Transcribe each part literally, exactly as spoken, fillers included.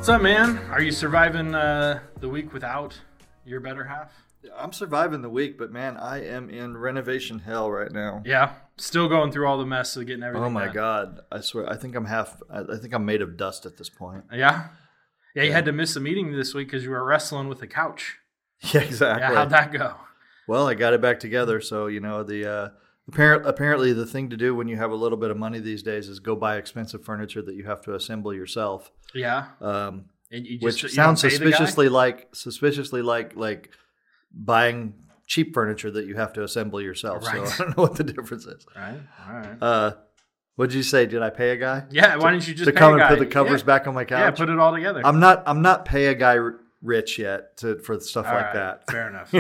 up, man? Are you surviving uh, the week without your better half? I'm surviving the week, but man, I am in renovation hell right now. Yeah, still going through all the mess of getting everything Oh my done. God. I swear, I think I'm half, I think I'm made of dust at this point. Yeah? Yeah, you Yeah. had to miss a meeting this week because you were wrestling with the couch. Yeah, exactly. Yeah, how'd that go? Well, I got it back together. So, you know, the, uh, apparent, apparently the thing to do when you have a little bit of money these days is go buy expensive furniture that you have to assemble yourself. Yeah. Um, And you just, which you sounds don't pay the guy? suspiciously like, suspiciously like, like buying cheap furniture that you have to assemble yourself. Right. So I don't know what the difference is. Right, all right. Uh, what'd you say? Did I pay a guy? Yeah, why didn't you just to pay come a guy? and put the covers yeah. back on my couch? Yeah, put it all together. I'm not. I'm not pay a guy r- rich yet to for stuff All like right, that. Fair enough.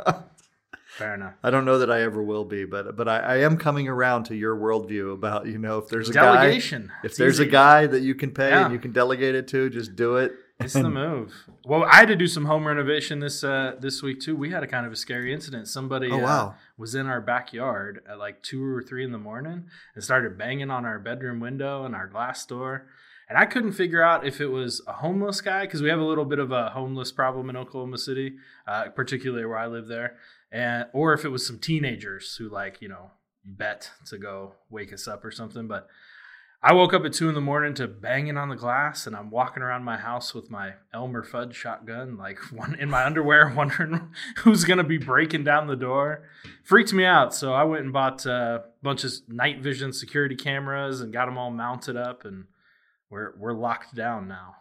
Fair enough. I don't know that I ever will be, but but I, I am coming around to your worldview about, you know, if there's a Delegation. guy, if It's there's easy. a guy that you can pay Yeah. and you can delegate it to, just do it. It's the move. Well, I had to do some home renovation this uh, this week too. We had a kind of a scary incident. Somebody Oh, wow. uh, was in our backyard at like two or three in the morning and started banging on our bedroom window and our glass door. And I couldn't figure out if it was a homeless guy, because we have a little bit of a homeless problem in Oklahoma City, uh, particularly where I live there, and or if it was some teenagers who like you know bet to go wake us up or something. But I woke up at two in the morning to banging on the glass, and I'm walking around my house with my Elmer Fudd shotgun, like one in my underwear, wondering who's going to be breaking down the door. Freaked me out. So I went and bought a bunch of night vision security cameras and got them all mounted up, and we're we're locked down now.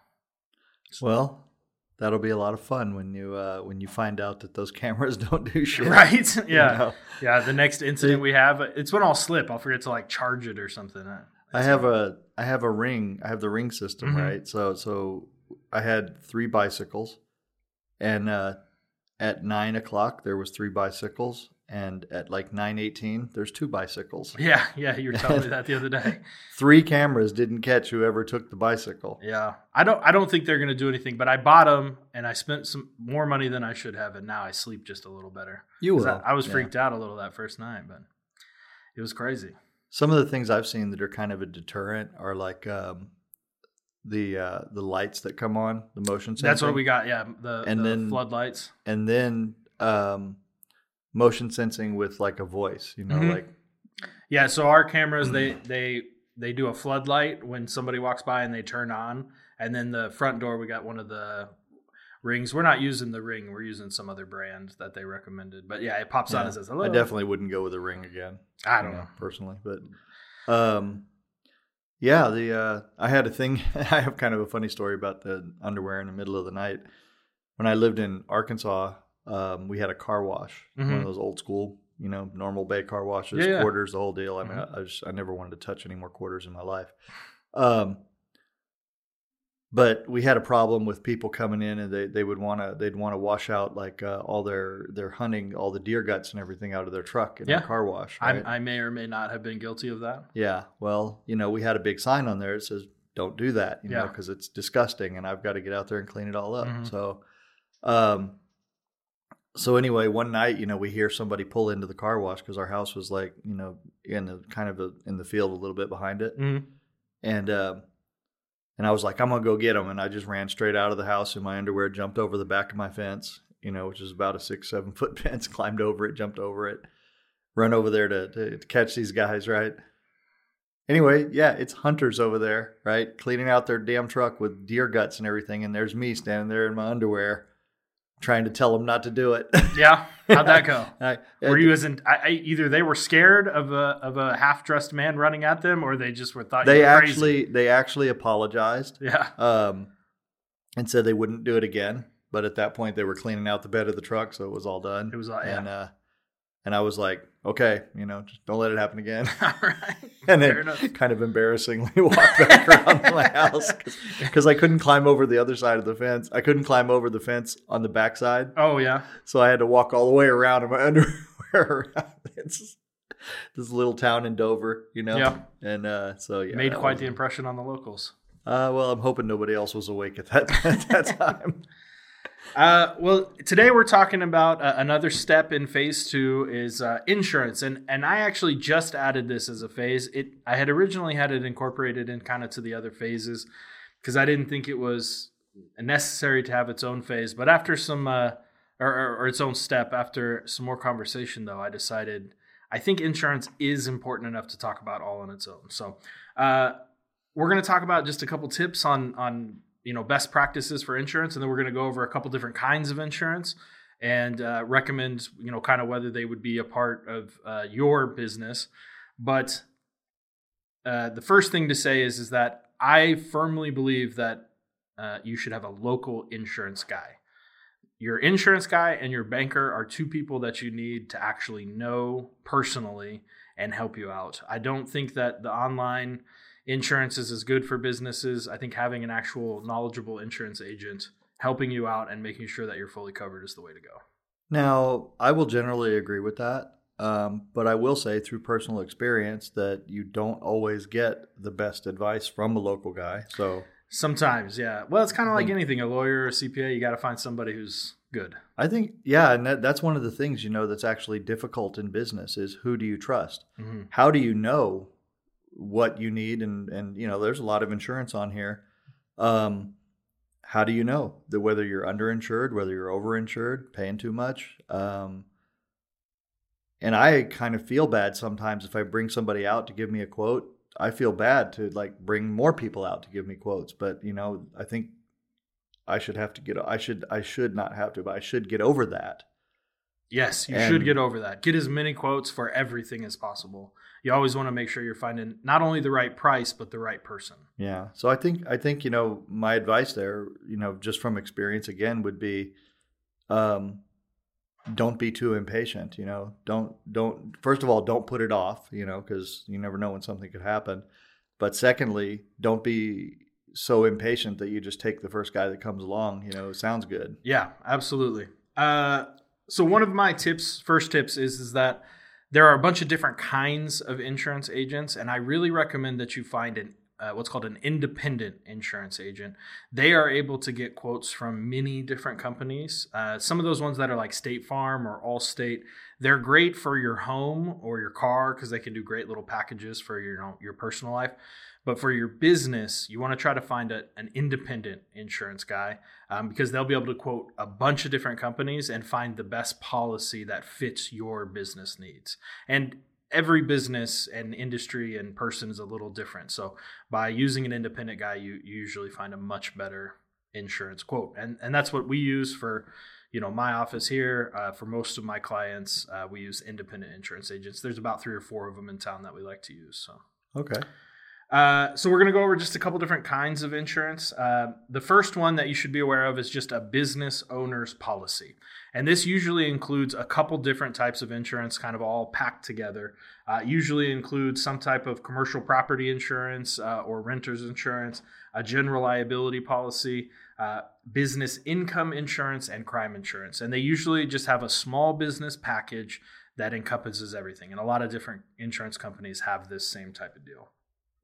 Well, that'll be a lot of fun when you uh, when you find out that those cameras don't do shit. Right? You Yeah. know? Yeah. The next incident we have, it's when I'll slip. I'll forget to like charge it or something. I have a I have a ring. I have the ring system, Mhm. right? So so I had three bicycles, and uh, at nine o'clock there was three bicycles, and at like nine eighteen there's two bicycles. Yeah. Yeah. You were telling me that the other day. Three cameras didn't catch whoever took the bicycle. Yeah, I don't. I don't think they're going to do anything. But I bought them, and I spent some more money than I should have, and now I sleep just a little better. You 'Cause will. I, I was Yeah. freaked out a little that first night, but it was crazy. Some of the things I've seen that are kind of a deterrent are like um, the uh, the lights that come on, the motion sensing. That's what we got. Yeah, the, And the then- floodlights. and then um, motion sensing with like a voice. You know, Mhm. like Yeah, so our cameras they they they do a floodlight when somebody walks by and they turn on, and then the front door we got one of the rings. We're not using the ring. We're using some other brand that they recommended. But yeah, it pops on yeah, and says hello. I definitely wouldn't go with a ring again. I you don't know. personally, but um, yeah, the uh, I had a thing. I have kind of a funny story about the underwear in the middle of the night. When I lived in Arkansas, um, we had a car wash, one Mhm. of those old school, you know, normal bay car washes, Yeah, yeah. quarters, the whole deal. I mean, Mhm. I, I just I never wanted to touch any more quarters in my life. Um, but we had a problem with people coming in, and they, they would want to they'd want to wash out like uh, all their their hunting, all the deer guts and everything out of their truck in Yeah. our car wash. I, Right? I may or may not have been guilty of that. Yeah, well, you know, we had a big sign on there that says, "Don't do that," you know, Yeah. because it's disgusting, and I've got to get out there and clean it all up. Mhm. So, um, so anyway, one night, you know, we hear somebody pull into the car wash because our house was like, you know, in the kind of a, in the field a little bit behind it, Mhm. and um, and I was like, I'm gonna go get them, and I just ran straight out of the house in my underwear, jumped over the back of my fence, you know, which is about a six, seven foot fence, climbed over it, jumped over it, run over there to, to, to catch these guys, right? Anyway, yeah, it's hunters over there, right? Cleaning out their damn truck with deer guts and everything. And there's me standing there in my underwear trying to tell them not to do it. Yeah, how'd that go? I, Were you as in, I, I, either they were scared of a of a half dressed man running at them, or they just were thought they you were crazy? actually they actually apologized Yeah. um, and said they wouldn't do it again. But at that point, they were cleaning out the bed of the truck, so it was all done. It was all- yeah. And, uh, and I was like, okay, you know, just don't let it happen again. All right. And Fair then enough. kind of embarrassingly walked back around my house because I couldn't climb over the other side of the fence. I couldn't climb over the fence on the backside. Oh yeah. So I had to walk all the way around in my underwear around this, this little town in Dover, you know? Yeah. And uh, so, yeah. Made that quite was- the impression on the locals. Uh, well, I'm hoping nobody else was awake at that, at that time. Uh, well, today we're talking about uh, another step in phase two is uh, insurance, and and I actually just added this as a phase. It I had originally had it incorporated in kind of to the other phases because I didn't think it was necessary to have its own phase. But after some, uh, or, or, or its own step, after some more conversation, though, I decided I think insurance is important enough to talk about all on its own. So uh, we're going to talk about just a couple tips on on you know best practices for insurance, and then we're going to go over a couple different kinds of insurance and uh, recommend you know kind of whether they would be a part of uh, your business. But uh, the first thing to say is is that I firmly believe that uh, you should have a local insurance guy. Your insurance guy and your banker are two people that you need to actually know personally and help you out. I don't think that the online insurance is as good for businesses. I think having an actual knowledgeable insurance agent helping you out and making sure that you're fully covered is the way to go. Now, I will generally agree with that, um, but I will say through personal experience that you don't always get the best advice from a local guy. So sometimes, yeah. Well, it's kind of like anything. A lawyer or a C P A, you got to find somebody who's good. I think, yeah, and that, that's one of the things, you know, that's actually difficult in business is who do you trust? Mm-hmm. How do you know what you need? And, and, you know, there's a lot of insurance on here. Um, how do you know that whether you're underinsured, whether you're overinsured, paying too much? Um, and I kind of feel bad sometimes if I bring somebody out to give me a quote. I feel bad to like bring more people out to give me quotes, but you know, I think I should have to get, I should, I should not have to, but I should get over that. Yes, you and, should get over that. Get as many quotes for everything as possible. You always want to make sure you're finding not only the right price, but the right person. Yeah. So I think, I think, you know, my advice there, you know, just from experience again would be, um, don't be too impatient, you know, don't, don't, first of all, don't put it off, you know, because you never know when something could happen. But secondly, don't be so impatient that you just take the first guy that comes along, you know, it sounds good. Yeah, absolutely. Uh, so one of my tips, first tips is, is that there are a bunch of different kinds of insurance agents. And I really recommend that you find an Uh, what's called an independent insurance agent. They are able to get quotes from many different companies. Uh, some of those ones that are like State Farm or Allstate, they're great for your home or your car because they can do great little packages for your, you know, your personal life. But for your business, you want to try to find a, an independent insurance guy um, because they'll be able to quote a bunch of different companies and find the best policy that fits your business needs. And every business and industry and person is a little different. So by using an independent guy, you, you usually find a much better insurance quote. And and that's what we use for, you know, my office here. Uh, for most of my clients, uh, we use independent insurance agents. There's about three or four of them in town that we like to use. So okay. Uh, so we're going to go over just a couple different kinds of insurance. Uh, the first one that you should be aware of is just a business owner's policy. And this usually includes a couple different types of insurance kind of all packed together. Uh, usually includes some type of commercial property insurance uh, or renter's insurance, a general liability policy, uh, business income insurance, and crime insurance. And they usually just have a small business package that encompasses everything. And a lot of different insurance companies have this same type of deal.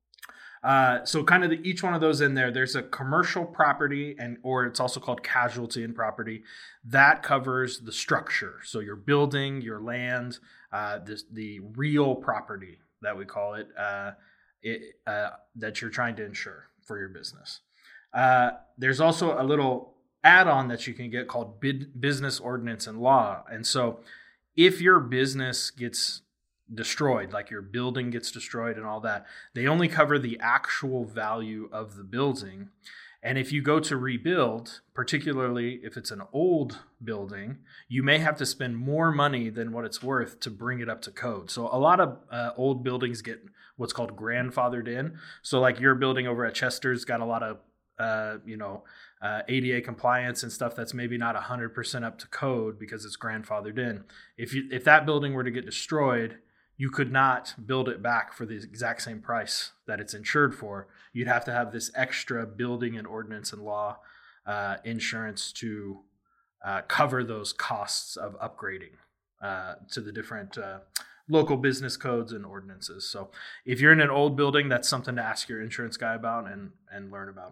Uh, so kind of the, each one of those in there, there's a commercial property and, or it's also called casualty and property that covers the structure. So your building, your land, uh, this, the real property that we call it, uh, it uh, that you're trying to insure for your business. Uh, there's also a little add-on that you can get called bid, business ordinance and law. And so if your business gets destroyed, like your building gets destroyed and all that, they only cover the actual value of the building. And if you go to rebuild, particularly if it's an old building, you may have to spend more money than what it's worth to bring it up to code. So a lot of uh, old buildings get what's called grandfathered in. So like your building over at Chester's got a lot of uh, you know, uh, A D A compliance and stuff that's maybe not one hundred percent up to code because it's grandfathered in. If you if that building were to get destroyed, you could not build it back for the exact same price that it's insured for. You'd have to have this extra building and ordinance and law uh, insurance to uh, cover those costs of upgrading uh, to the different uh, local business codes and ordinances. So if you're in an old building, that's something to ask your insurance guy about and, and learn about.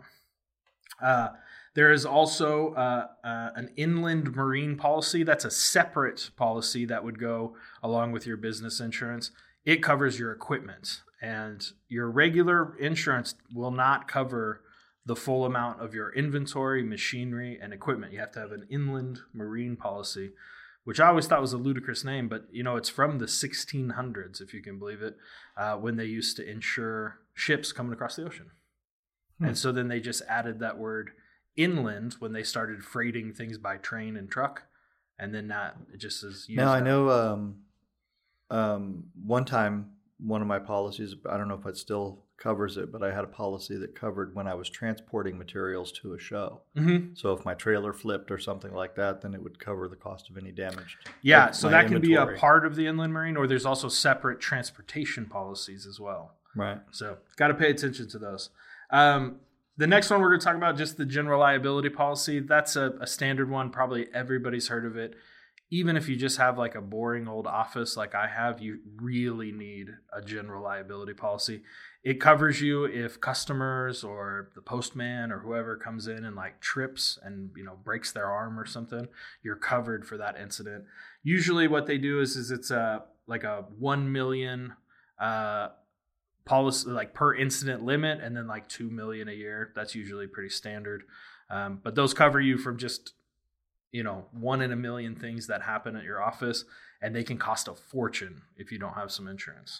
Uh, there is also uh, uh, an inland marine policy. That's a separate policy that would go along with your business insurance. It covers your equipment, and your regular insurance will not cover the full amount of your inventory, machinery, and equipment. You have to have an inland marine policy, which I always thought was a ludicrous name, but you know, it's from the sixteen hundreds, if you can believe it, uh, when they used to insure ships coming across the ocean. Hmm. And so then they just added that word inland when they started freighting things by train and truck. And then that it just is used. Now, I out. know um, um, one time, one of my policies, I don't know if it still covers it, but I had a policy that covered when I was transporting materials to a show. Mm-hmm. So if my trailer flipped or something like that, then it would cover the cost of any damage. Yeah, so that inventory. Can be a part of the inland marine, or there's also separate transportation policies as well. Right. So got to pay attention to those. Um, the next one we're going to talk about, just the general liability policy. That's a, a standard one. Probably everybody's heard of it. Even if you just have like a boring old office like I have, you really need a general liability policy. It covers you if customers or the postman or whoever comes in and like trips and, you know, breaks their arm or something, you're covered for that incident. Usually what they do is, is it's a, like a one million uh, policy, like per incident limit, and then like two million a year. That's usually pretty standard. Um, but those cover you from just, you know, one in a million things that happen at your office, and they can cost a fortune if you don't have some insurance.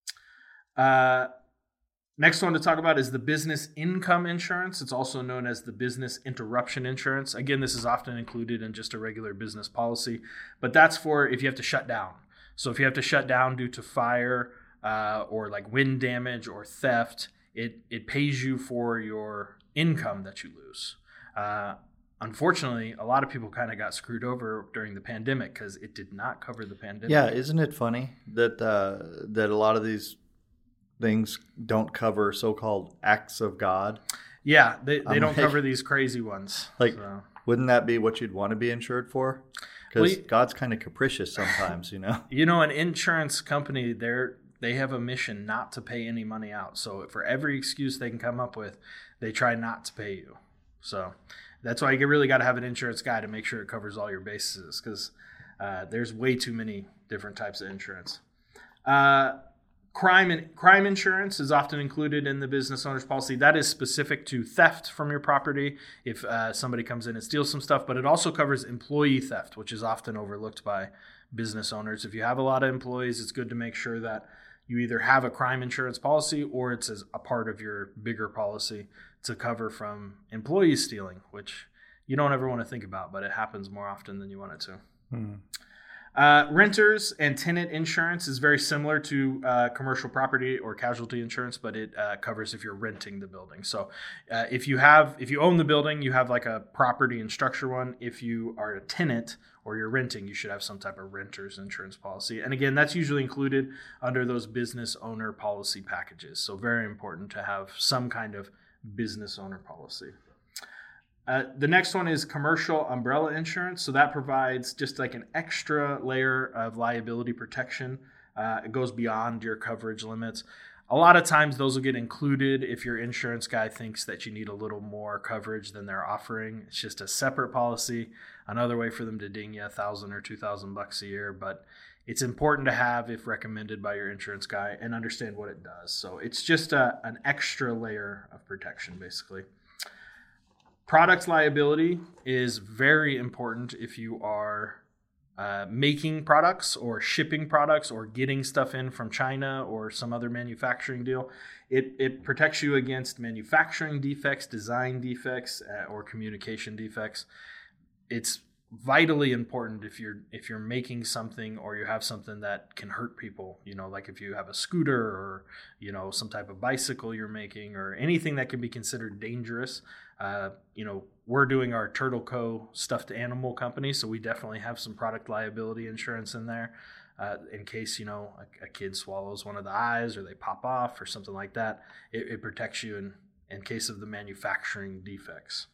Uh, next one to talk about is the business income insurance. It's also known as the business interruption insurance. Again, this is often included in just a regular business policy, but that's for if you have to shut down. So if you have to shut down due to fire uh, or like wind damage or theft, it, it pays you for your income that you lose. Uh, Unfortunately, a lot of people kind of got screwed over during the pandemic because it did not cover the pandemic. Yeah, isn't it funny that uh, that a lot of these things don't cover so-called acts of God? Yeah, they, they I'm don't like, cover these crazy ones. Like, so. Wouldn't that be what you'd want to be insured for? Because well, God's kind of capricious sometimes, you know? You know, an insurance company, they're, they have a mission not to pay any money out. So for every excuse they can come up with, they try not to pay you. So that's why you really got to have an insurance guy to make sure it covers all your bases, because uh, there's way too many different types of insurance. Uh, crime and crime insurance is often included in the business owner's policy. That is specific to theft from your property if uh, somebody comes in and steals some stuff, but it also covers employee theft, which is often overlooked by business owners. If you have a lot of employees, it's good to make sure that you either have a crime insurance policy or it's as a part of your bigger policy to cover from employees stealing, which you don't ever want to think about, but it happens more often than you want it to. Hmm. Uh, renters and tenant insurance is very similar to uh, commercial property or casualty insurance, but it uh, covers if you're renting the building. So uh, if you have, if you own the building, you have like a property and structure one. If you are a tenant or you're renting, you should have some type of renter's insurance policy. And again, that's usually included under those business owner policy packages. So very important to have some kind of business owner policy. Uh, the next one is commercial umbrella insurance. So that provides just like an extra layer of liability protection. Uh, it goes beyond your coverage limits. A lot of times those will get included if your insurance guy thinks that you need a little more coverage than they're offering. It's just a separate policy, another way for them to ding you a thousand or two thousand bucks a year. But it's important to have if recommended by your insurance guy and understand what it does. So it's just a, an extra layer of protection, basically. Product liability is very important if you are uh, making products or shipping products or getting stuff in from China or some other manufacturing deal. It it protects you against manufacturing defects, design defects, uh, or communication defects. It's vitally important if you're if you're making something or you have something that can hurt people, you know, like if you have a scooter or, you know, some type of bicycle you're making or anything that can be considered dangerous. Uh, you know, we're doing our Turtle Co. stuffed animal company, so we definitely have some product liability insurance in there uh, in case, you know, a, a kid swallows one of the eyes or they pop off or something like that. It, it protects you in, in case of the manufacturing defects.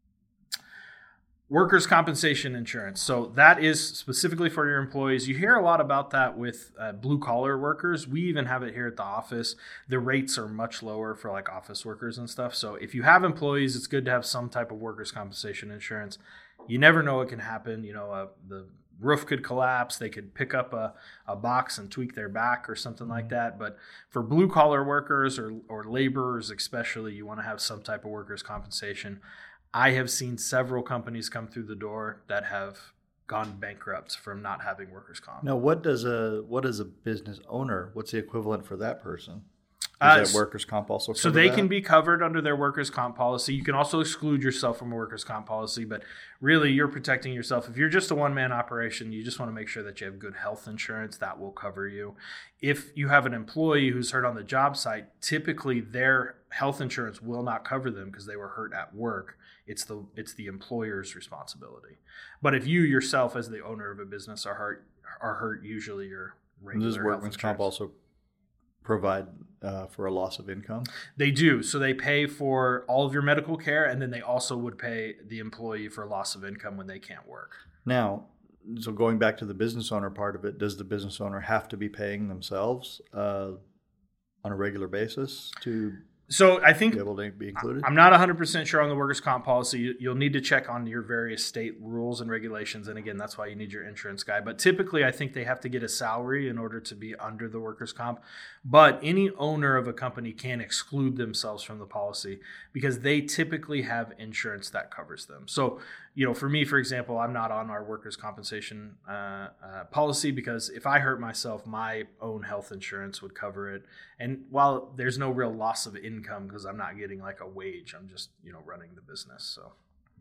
Workers' compensation insurance. So that is specifically for your employees. You hear a lot about that with uh, blue-collar workers. We even have it here at the office. The rates are much lower for like office workers and stuff. So if you have employees, it's good to have some type of workers' compensation insurance. You never know what can happen. You know, uh, the roof could collapse. They could pick up a, a box and tweak their back or something like that. But for blue collar workers or, or laborers especially, you want to have some type of workers' compensation. I have seen several companies come through the door that have gone bankrupt from not having workers' comp. Now, what does a what is a business owner? What's the equivalent for that person? Uh, Does that workers' comp also cover So they that? can be covered under their workers' comp policy. You can also exclude yourself from a workers' comp policy, but really you're protecting yourself. If you're just a one-man operation, you just want to make sure that you have good health insurance. That will cover you. If you have an employee who's hurt on the job site, typically their health insurance will not cover them because they were hurt at work. It's the it's the employer's responsibility. But if you yourself as the owner of a business are hurt, are hurt usually your regular Does health workman's comp insurance. also provide uh, for a loss of income? They do. So they pay for all of your medical care, and then they also would pay the employee for loss of income when they can't work. Now, so going back to the business owner part of it, does the business owner have to be paying themselves uh, on a regular basis to So I think be able to be included? I'm not one hundred percent sure on the workers' comp policy. You- You'll need to check on your various state rules and regulations. And again, that's why you need your insurance guy. But typically, I think they have to get a salary in order to be under the workers' comp. But any owner of a company can exclude themselves from the policy because they typically have insurance that covers them. So, you know, for me, for example, I'm not on our workers' compensation uh, uh, policy because if I hurt myself, my own health insurance would cover it. And while there's no real loss of income because I'm not getting like a wage, I'm just, you know, running the business. So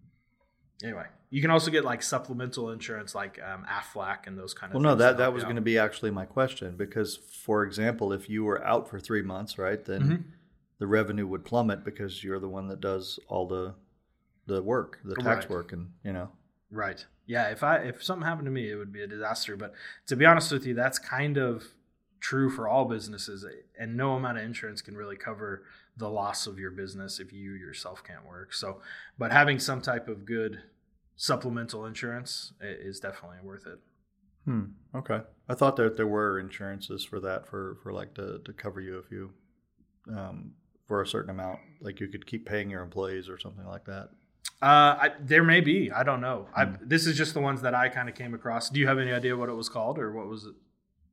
anyway, you can also get like supplemental insurance like um, Aflac and those kind of Well, things. no, that, to that help was you going to out. be actually my question because, for example, if you were out for three months, right, then Mhm. the revenue would plummet because you're the one that does all the the work, the tax Right. work, and you know. Right. Yeah. If I if something happened to me, it would be a disaster. But to be honest with you, that's kind of true for all businesses, and no amount of insurance can really cover the loss of your business if you yourself can't work. So, but having some type of good supplemental insurance i- is definitely worth it. Hmm. Okay. I thought that there were insurances for that, for for like to to cover you if you, um, for a certain amount, like you could keep paying your employees or something like that. Uh, I, there may be. I don't know. I, this is just the ones that I kind of came across. Do you have any idea what it was called or what was it?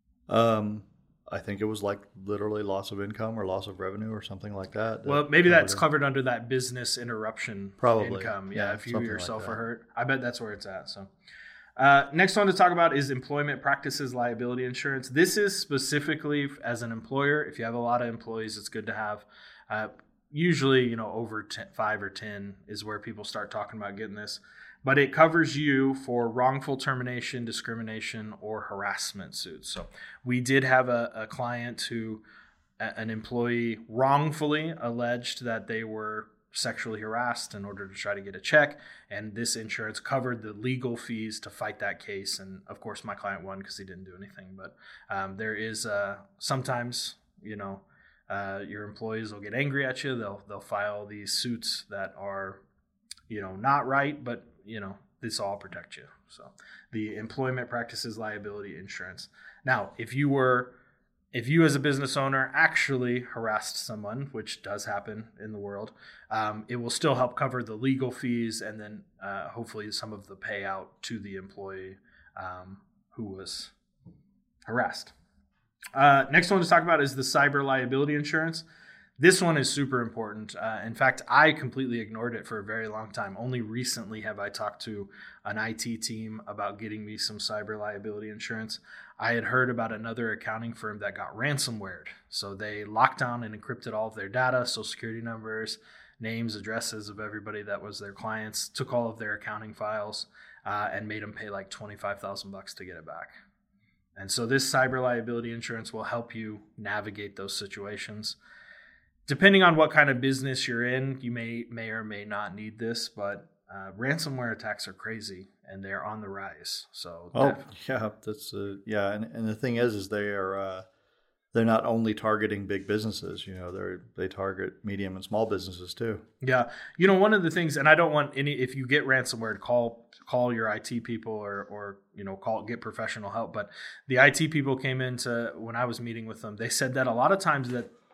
Um, I think it was like literally loss of income or loss of revenue or something like that. Well, maybe that that's covered covered under that business interruption Probably. income. Yeah, Yeah, if you something like yourself that. are hurt. I bet that's where it's at. So, uh, next one to talk about is employment practices liability insurance. This is specifically as an employer. If you have a lot of employees, it's good to have. Uh, usually, you know, over ten, five or ten is where people start talking about getting this. But it covers you for wrongful termination, discrimination, or harassment suits. So we did have a, a client who, a- an employee wrongfully alleged that they were sexually harassed in order to try to get a check. And this insurance covered the legal fees to fight that case. And of course, my client won because he didn't do anything. But um, there is uh, sometimes, you know, uh, your employees will get angry at you. They'll they'll file these suits that are, you know, not right, but you know, this all protect you. So the employment practices liability insurance. Now, if you were, if you as a business owner actually harassed someone, which does happen in the world, um, it will still help cover the legal fees and then uh, hopefully some of the payout to the employee um, who was harassed. Uh, next one to talk about is the cyber liability insurance. This one is super important. Uh, in fact, I completely ignored it for a very long time. Only recently have I talked to an I T team about getting me some cyber liability insurance. I had heard about another accounting firm that got ransomwared. So they locked down and encrypted all of their data, social security numbers, names, addresses of everybody that was their clients, took all of their accounting files, uh, and made them pay like twenty-five thousand bucks to get it back. And so this cyber liability insurance will help you navigate those situations. Depending on what kind of business you're in, you may may or may not need this, but uh, ransomware attacks are crazy and they're on the rise. So Oh, def- yeah, that's uh, yeah, and and the thing is, is they are uh, they're not only targeting big businesses. You know, they they target medium and small businesses too. yeah, you know, one of the things, and I don't want any. If you get ransomware, call call your I T people or or you know call get professional help. But the I T people came into when I was meeting with them. They said that a lot of times that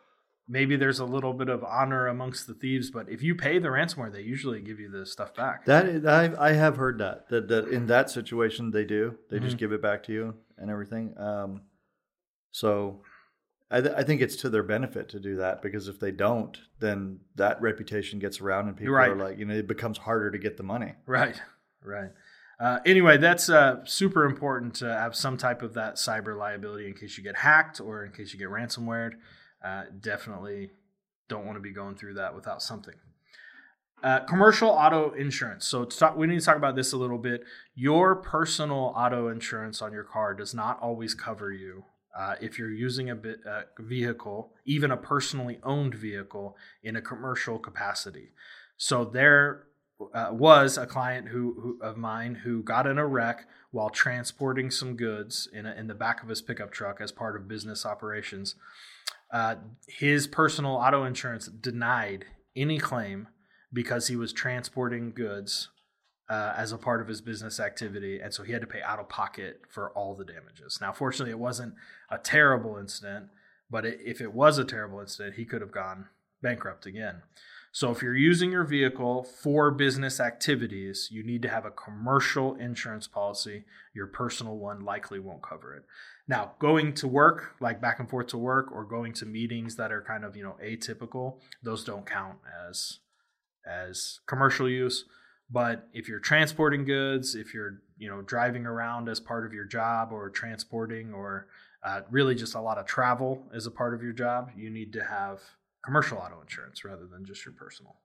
maybe there's a little bit of honor amongst the thieves, but if you pay the ransomware, they usually give you the stuff back. That is, I I have heard that that that in that situation they do. They mm-hmm. just give it back to you and everything. Um, so I th- I think it's to their benefit to do that, because if they don't, then that reputation gets around and people right. are like, you know, it becomes harder to get the money. Right. Right. Uh, anyway, that's uh, super important to have some type of that cyber liability in case you get hacked or in case you get ransomwared. Uh, definitely don't want to be going through that without something. Uh, commercial auto insurance. So to talk, we need to talk about this a little bit. Your personal auto insurance on your car does not always cover you uh, if you're using a bit, uh, vehicle, even a personally owned vehicle, in a commercial capacity. So there uh, was a client who, who of mine who got in a wreck while transporting some goods in, a, in the back of his pickup truck as part of business operations. Uh, his personal auto insurance denied any claim because he was transporting goods uh, as a part of his business activity. And so he had to pay out of pocket for all the damages. Now, fortunately, it wasn't a terrible incident, but it, if it was a terrible incident, he could have gone bankrupt again. So if you're using your vehicle for business activities, you need to have a commercial insurance policy. Your personal one likely won't cover it. Now, going to work, like back and forth to work, or going to meetings that are kind of, you know, atypical, those don't count as as commercial use. But if you're transporting goods, if you're, you know, driving around as part of your job, or transporting, or uh, really just a lot of travel as a part of your job, you need to have commercial auto insurance rather than just your personal.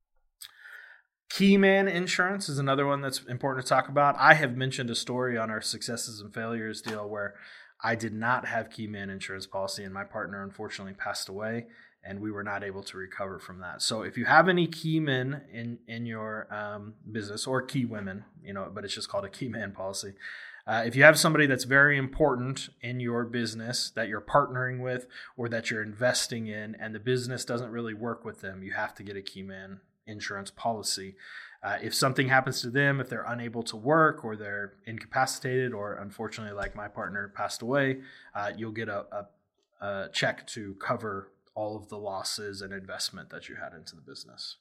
Keyman insurance is another one that's important to talk about. I have mentioned a story on our successes and failures deal where I did not have Keyman insurance policy, and my partner unfortunately passed away, and we were not able to recover from that. So if you have any Keymen in, in your um, business, or key women, you know, but it's just called a Keyman policy. Uh, if you have somebody that's very important in your business that you're partnering with or that you're investing in, and the business doesn't really work with them, you have to get a Keyman insurance policy. Uh, if something happens to them, if they're unable to work, or they're incapacitated, or unfortunately, like my partner, passed away, uh, you'll get a, a, a check to cover all of the losses and investment that you had into the business.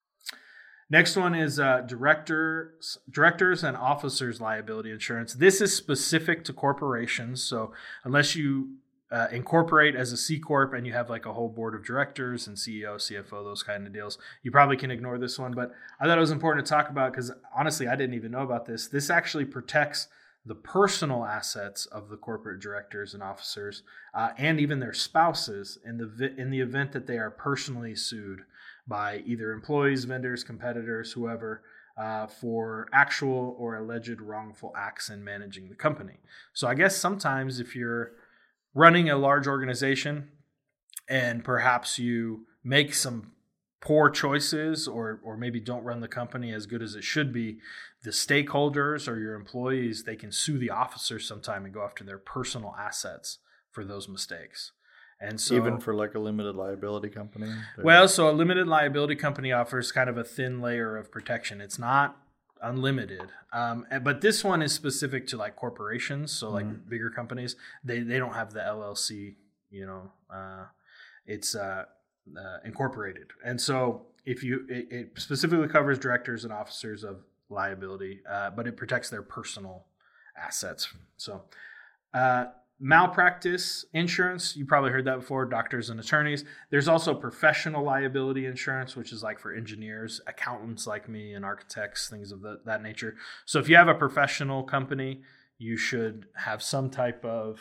Next one is uh, directors, directors and officers liability insurance. This is specific to corporations. So unless you uh, incorporate as a C Corp and you have like a whole board of directors and C E O, C F O, those kind of deals, you probably can ignore this one. But I thought it was important to talk about because honestly, I didn't even know about this. This actually protects the personal assets of the corporate directors and officers uh, and even their spouses in the vi- in the event that they are personally sued by either employees, vendors, competitors, whoever, uh, for actual or alleged wrongful acts in managing the company. So I guess sometimes if you're running a large organization and perhaps you make some poor choices, or or maybe don't run the company as good as it should be, the stakeholders or your employees, they can sue the officers sometime and go after their personal assets for those mistakes. And so, even for like a limited liability company? Well, so a limited liability company offers kind of a thin layer of protection. It's not unlimited. Um, but this one is specific to like corporations. So like mm-hmm. bigger companies, they, they don't have the L L C, you know, uh, it's uh, uh, incorporated. And so if you, it, it specifically covers directors and officers of liability, uh, but it protects their personal assets. So, uh, malpractice insurance, you probably heard that before, doctors and attorneys. There's also professional liability insurance, which is like for engineers, accountants like me, and architects, things of the, that nature. So if you have a professional company, you should have some type of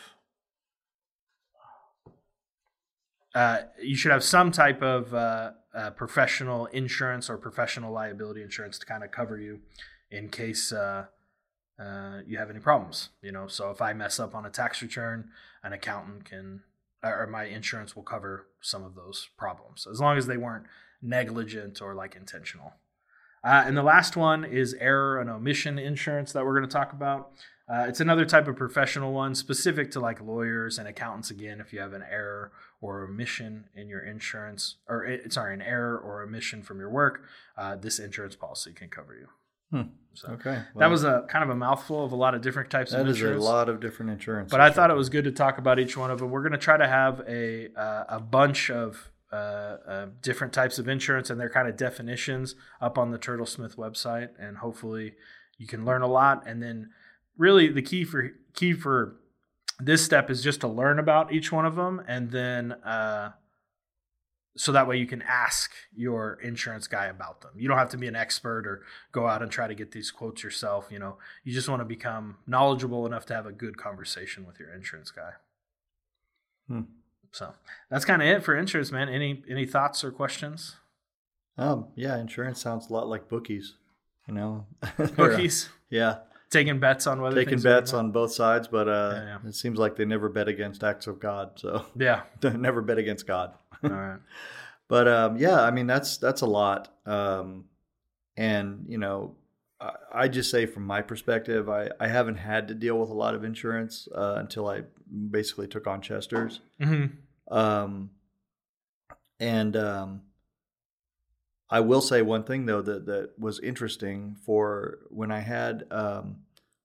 uh, you should have some type of uh, uh, professional insurance or professional liability insurance to kind of cover you in case uh, Uh, you have any problems, you know. So if I mess up on a tax return, an accountant can, or my insurance will cover some of those problems, as long as they weren't negligent or like intentional. Uh, and the last one is error and omission insurance that we're going to talk about. Uh, it's another type of professional one specific to like lawyers and accountants. Again, if you have an error or omission in your insurance, or sorry, an error or omission from your work, uh, this insurance policy can cover you. Hmm. So okay, well, that was a kind of a mouthful of a lot of different types of insurance. That is a lot of different insurance. But I thought it was good to talk about each one of them. We're going to try to have a uh, a bunch of uh, uh, different types of insurance and their kind of definitions up on the Turtlesmith website, and hopefully you can learn a lot. And then really the key for key for this step is just to learn about each one of them, and then uh, so that way you can ask your insurance guy about them. You don't have to be an expert or go out and try to get these quotes yourself. You know, you just want to become knowledgeable enough to have a good conversation with your insurance guy. Hmm. So that's kind of it for insurance, man. Any any thoughts or questions? Um, yeah, insurance sounds a lot like bookies, you know. Bookies? Yeah. Taking bets on whether Taking bets on both sides, but uh, yeah, yeah. It seems like they never bet against acts of God. So yeah, never bet against God. All right. But um, yeah, I mean that's that's a lot, um, and you know, I, I just say from my perspective, I, I haven't had to deal with a lot of insurance uh, until I basically took on Chester's, mm-hmm. um, and um, I will say one thing though that that was interesting for when I had um,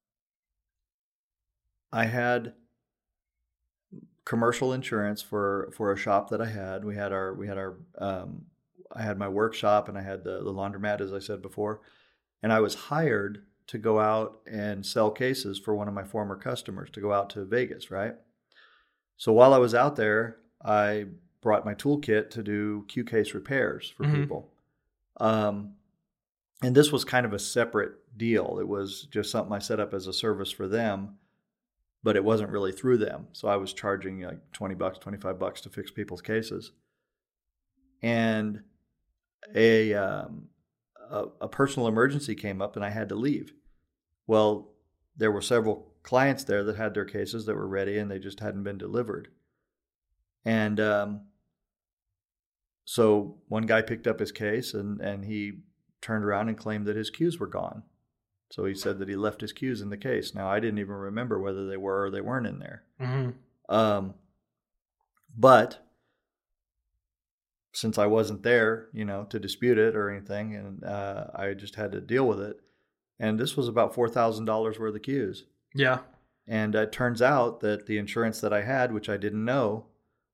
I had. commercial insurance for, for a shop that I had. We had our, we had our, um, I had my workshop and I had the, the laundromat, as I said before, and I was hired to go out and sell cases for one of my former customers to go out to Vegas. Right. So while I was out there, I brought my toolkit to do Q case repairs for mm-hmm. people. Um, and this was kind of a separate deal. It was just something I set up as a service for them, but it wasn't really through them. So I was charging like twenty bucks, twenty-five bucks to fix people's cases. And a, um, a, a personal emergency came up and I had to leave. Well, there were several clients there that had their cases that were ready and they just hadn't been delivered. And um, so one guy picked up his case and, and he turned around and claimed that his cues were gone. So he said that he left his cues in the case. Now, I didn't even remember whether they were or they weren't in there. Mm-hmm. Um, but since I wasn't there, you know, to dispute it or anything, and uh, I just had to deal with it. And this was about four thousand dollars worth of cues. Yeah. And it turns out that the insurance that I had, which I didn't know,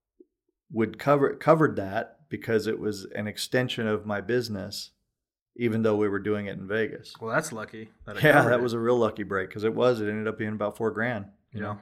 would cover covered that because it was an extension of my business, even though we were doing it in Vegas. Well, that's lucky. That it yeah, that it. was a real lucky break because it was. It ended up being about four grand. You yeah.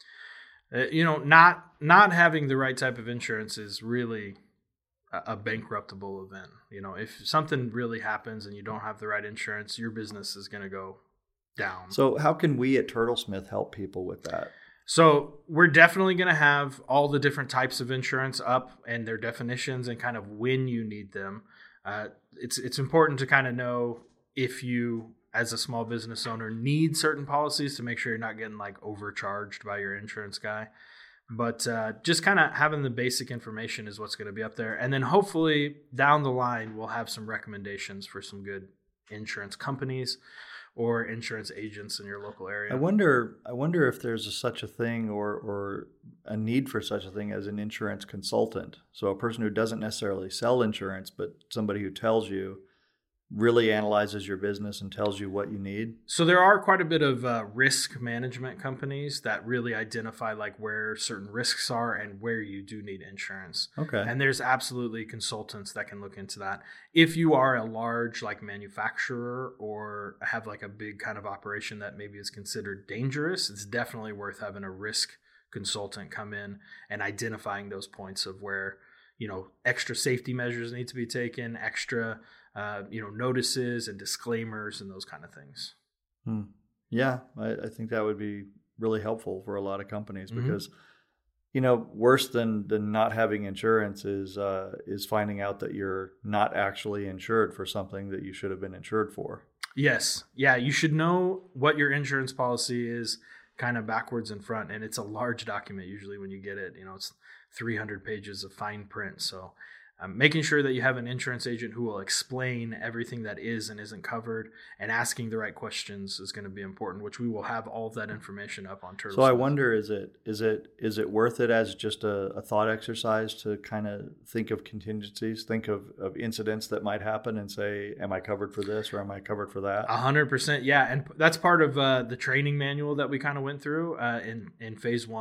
know, uh, you know, not not having the right type of insurance is really a, a bankruptable event. You know, if something really happens and you don't have the right insurance, your business is going to go down. So, how can we at Turtlesmith help people with that? So we're definitely going to have all the different types of insurance up and their definitions and kind of when you need them. Uh, it's it's important to kind of know if you, as a small business owner, need certain policies to make sure you're not getting like overcharged by your insurance guy. But uh, just kind of having the basic information is what's going to be up there. And then hopefully down the line, we'll have some recommendations for some good insurance companies or insurance agents in your local area. I wonder I wonder if there's a, such a thing or or a need for such a thing as an insurance consultant. So a person who doesn't necessarily sell insurance, but somebody who tells you, really analyzes your business and tells you what you need. So there are quite a bit of uh, risk management companies that really identify like where certain risks are and where you do need insurance. Okay. And there's absolutely consultants that can look into that. If you are a large like manufacturer or have like a big kind of operation that maybe is considered dangerous, it's definitely worth having a risk consultant come in and identifying those points of where, you know, extra safety measures need to be taken, extra Uh, you know, notices and disclaimers and those kind of things. Hmm. Yeah, I, I think that would be really helpful for a lot of companies mm-hmm. because, you know, worse than, than not having insurance is uh, is finding out that you're not actually insured for something that you should have been insured for. Yes. Yeah, you should know what your insurance policy is kind of backwards and front. And it's a large document usually when you get it. You know, it's three hundred pages of fine print. So Um, making sure that you have an insurance agent who will explain everything that is and isn't covered and asking the right questions is going to be important, which we will have all of that information up on Turtlesmith. So I wonder, is it is it is it worth it as just a, a thought exercise to kind of think of contingencies, think of, of incidents that might happen and say, am I covered for this or am I covered for that? A hundred percent. Yeah. And that's part of uh, the training manual that we kind of went through uh, in, in phase one.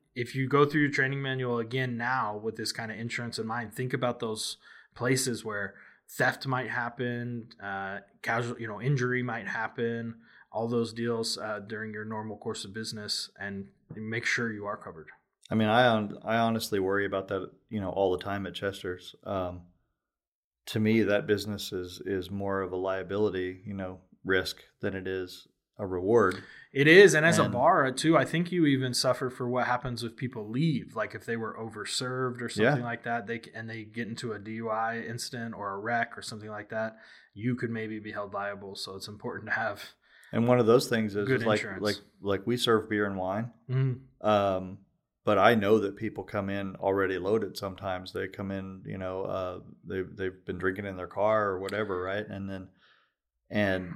if you go through your training manual again now with this kind of insurance in mind, think about those places where theft might happen, uh, casual, you know, injury might happen, all those deals uh, during your normal course of business, and make sure you are covered. I mean, I I honestly worry about that, you know, all the time at Chester's. Um, to me, that business is is more of a liability, you know, risk than it is a reward. It is, and as and, a bar too, I think you even suffer for what happens if people leave, like if they were overserved or something yeah. like that, they and they get into a D U I incident or a wreck or something like that, you could maybe be held liable. So it's important to have. And one of those things is, good is like insurance. like like we serve beer and wine, mm-hmm. um, but I know that people come in already loaded. Sometimes they come in, you know, uh, they they've been drinking in their car or whatever, right? And then and.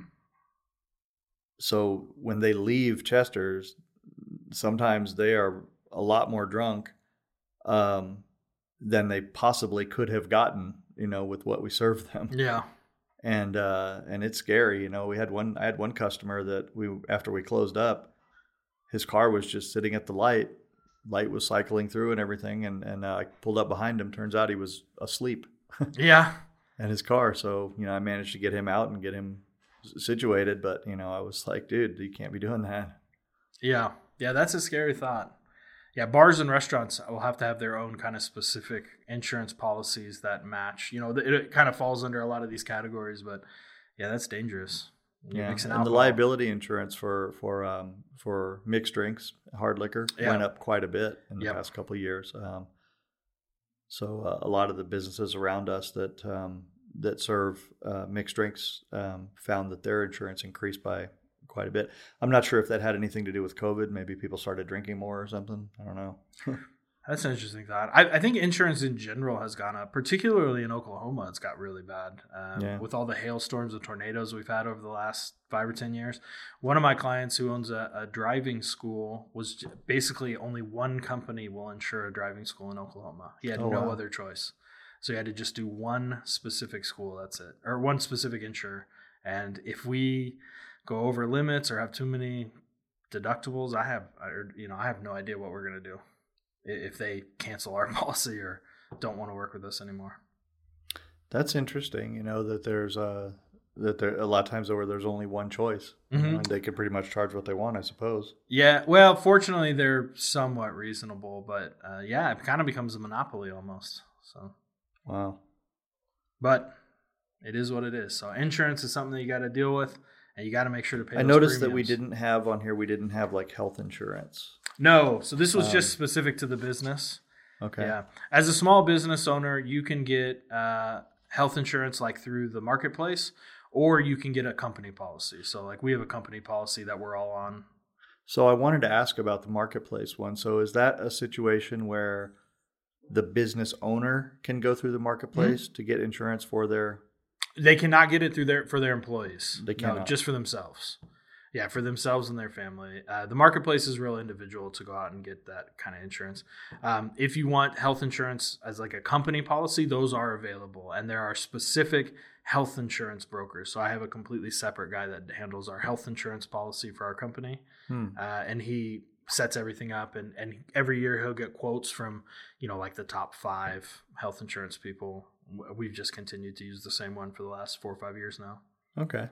So when they leave Chester's, sometimes they are a lot more drunk um, than they possibly could have gotten, you know, with what we served them. Yeah. And uh, and it's scary, you know. We had one. I had one customer that we after we closed up, his car was just sitting at the light. Light was cycling through and everything, and and uh, I pulled up behind him. Turns out he was asleep. Yeah. At his car, so you know, I managed to get him out and get him situated, but you know, I was like, dude, you can't be doing that. Yeah. Yeah. That's a scary thought. Yeah. Bars and restaurants will have to have their own kind of specific insurance policies that match, you know, it, it kind of falls under a lot of these categories, but yeah, that's dangerous. You're yeah. And alcohol. The liability insurance for, for, um, for mixed drinks, hard liquor yeah. went up quite a bit in the yep. past couple of years. Um, so uh, a lot of the businesses around us that, um, that serve uh, mixed drinks um, found that their insurance increased by quite a bit. I'm not sure if that had anything to do with COVID. Maybe people started drinking more or something. I don't know. That's an interesting thought. I, I think insurance in general has gone up, particularly in Oklahoma. It's got really bad um, yeah. with all the hailstorms and tornadoes we've had over the last five or ten years. One of my clients who owns a, a driving school was basically only one company will insure a driving school in Oklahoma. He had oh, no wow. other choice. So you had to just do one specific school, that's it, or one specific insurer. And if we go over limits or have too many deductibles, I have, or, you know, I have no idea what we're going to do if they cancel our policy or don't want to work with us anymore. That's interesting, you know, that there's a, that there a lot of times where there's only one choice, mm-hmm. you know, and they can pretty much charge what they want, I suppose. Yeah, well, fortunately, they're somewhat reasonable, but uh, yeah, it kind of becomes a monopoly almost, so. Wow. But it is what it is. So insurance is something that you got to deal with, and you got to make sure to pay. I those noticed premiums. that we didn't have on here, we didn't have like health insurance. No. So this was um, just specific to the business. Okay. Yeah. As a small business owner, you can get uh, health insurance like through the marketplace, or you can get a company policy. So like we have a company policy that we're all on. So I wanted to ask about the marketplace one. So is that a situation where the business owner can go through the marketplace mm-hmm. to get insurance for their? They cannot get it through their for their employees. They cannot. No, just for themselves. Yeah, for themselves and their family. Uh, the marketplace is real individual to go out and get that kind of insurance. Um, if you want health insurance as like a company policy, those are available, and there are specific health insurance brokers. So I have a completely separate guy that handles our health insurance policy for our company, hmm. uh, and he sets everything up, and, and every year he'll get quotes from, you know, like the top five health insurance people. We've just continued to use the same one for the last four or five years now. Okay.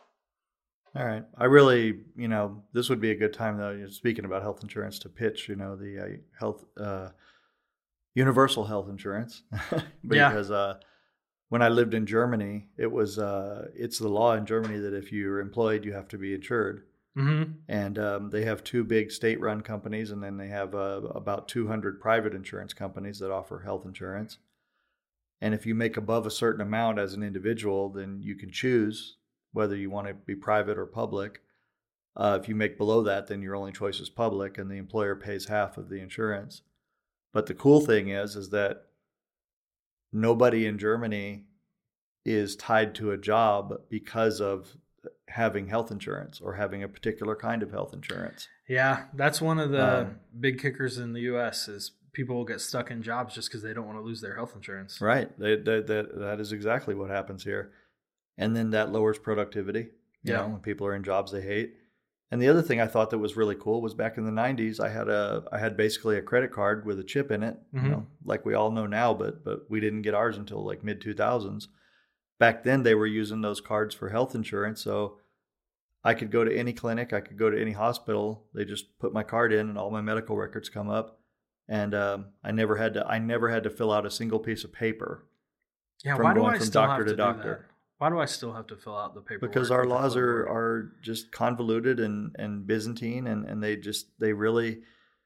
All right. I really, you know, this would be a good time though, you're speaking about health insurance, to pitch, you know, the uh, health, uh, universal health insurance because, yeah. uh, when I lived in Germany, it was, uh, it's the law in Germany that if you're employed, you have to be insured. Mm-hmm. And um, they have two big state-run companies, and then they have uh, about two hundred private insurance companies that offer health insurance. And if you make above a certain amount as an individual, then you can choose whether you want to be private or public. Uh, if you make below that, then your only choice is public, and the employer pays half of the insurance. But the cool thing is, is that nobody in Germany is tied to a job because of having health insurance or having a particular kind of health insurance. Yeah, that's one of the um, big kickers in the U S is people will get stuck in jobs just because they don't want to lose their health insurance. Right. They, they, that that is exactly what happens here. And then that lowers productivity. You yeah. know, when people are in jobs they hate. And the other thing I thought that was really cool was back in the nineties, I had a I had basically a credit card with a chip in it, mm-hmm. you know, like we all know now, but but we didn't get ours until like mid two thousands. Back then, they were using those cards for health insurance, so I could go to any clinic, I could go to any hospital. They just put my card in, and all my medical records come up, and um, I never had to I never had to fill out a single piece of paper. Yeah, from why do going I from still doctor have to, to doctor. Do that? Why do I still have to fill out the paperwork? Because our laws are, are just convoluted and, and Byzantine, and, and they just, they really,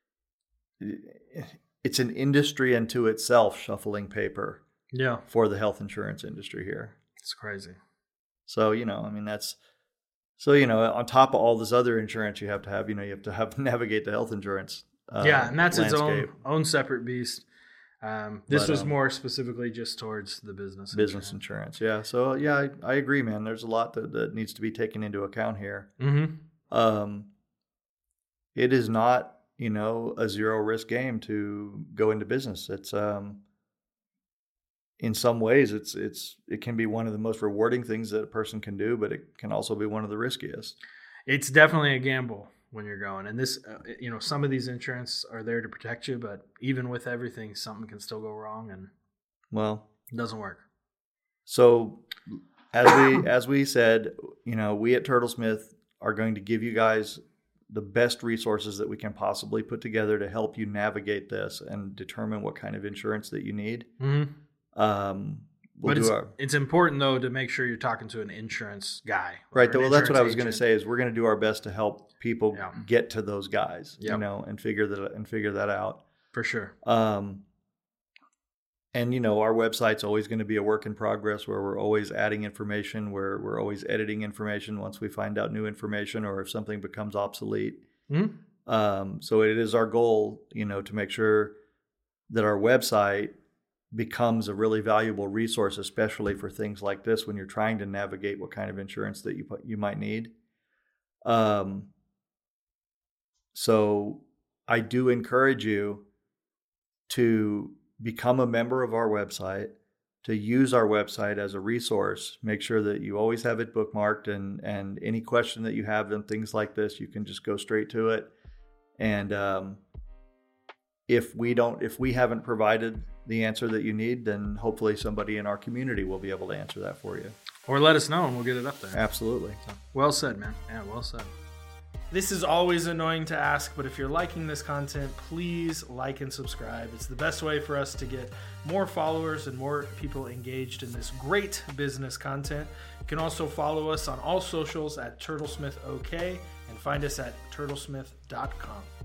it's an industry unto itself, shuffling paper. Yeah. For the health insurance industry here. It's crazy. So, you know, I mean, that's, so, you know, on top of all this other insurance you have to have, you know, you have to have navigate the health insurance. Uh, yeah, and that's landscape. its own, own separate beast. Um, this but, was um, more specifically just towards the business business insurance. insurance. Yeah. So yeah, I, I agree, man. There's a lot that, that needs to be taken into account here. Mm-hmm. Um, it is not, you know, a zero risk game to go into business. It's, um, in some ways it's, it's, it can be one of the most rewarding things that a person can do, but it can also be one of the riskiest. It's definitely a gamble when you're going. And this, uh, you know, some of these insurance are there to protect you, but even with everything, something can still go wrong and well, it doesn't work. So as we, as we said, you know, we at Turtlesmith are going to give you guys the best resources that we can possibly put together to help you navigate this and determine what kind of insurance that you need. Mm-hmm. Um, We'll but it's, our, it's important, though, to make sure you're talking to an insurance guy. Right. Well, that's what I was going to say is we're going to do our best to help people yeah. get to those guys, yep. you know, and figure that and figure that out. For sure. Um, and, you know, our website's always going to be a work in progress where we're always adding information, where we're always editing information once we find out new information or if something becomes obsolete. Mm-hmm. Um, so it is our goal, you know, to make sure that our website becomes a really valuable resource, especially for things like this when you're trying to navigate what kind of insurance that you you might need. Um, so I do encourage you to become a member of our website, to use our website as a resource. Make sure that you always have it bookmarked, and, and any question that you have and things like this, you can just go straight to it. And um, if we don't, if we haven't provided the answer that you need, then hopefully somebody in our community will be able to answer that for you. Or let us know and we'll get it up there. Absolutely. So, well said, man. Yeah, well said. This is always annoying to ask, but if you're liking this content, please like and subscribe. It's the best way for us to get more followers and more people engaged in this great business content. You can also follow us on all socials at Turtlesmith OK and find us at turtlesmith dot com.